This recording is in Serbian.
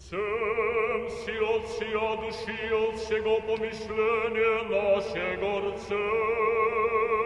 Chcem si Otca duši od svego pomišljenja našeg Orce.